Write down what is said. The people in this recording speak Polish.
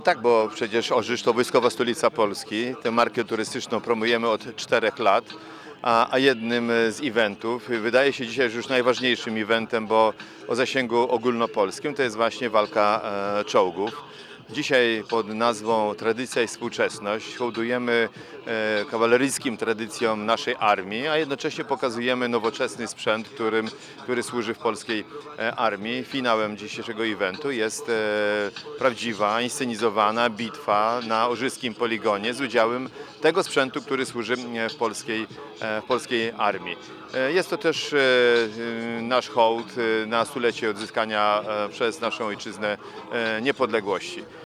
Tak, bo przecież Orzysz to wojskowa stolica Polski. Tę markę turystyczną promujemy od 4 lat, a jednym z eventów, wydaje się dzisiaj że już najważniejszym eventem, bo o zasięgu ogólnopolskim, to jest właśnie walka czołgów. Dzisiaj pod nazwą Tradycja i Współczesność hołdujemy kawaleryjskim tradycjom naszej armii, a jednocześnie pokazujemy nowoczesny sprzęt, który służy w polskiej armii. Finałem dzisiejszego eventu jest prawdziwa, inscenizowana bitwa na orzyskim poligonie z udziałem tego sprzętu, który służy w polskiej armii. Jest to też nasz hołd na stulecie odzyskania przez naszą ojczyznę niepodległości.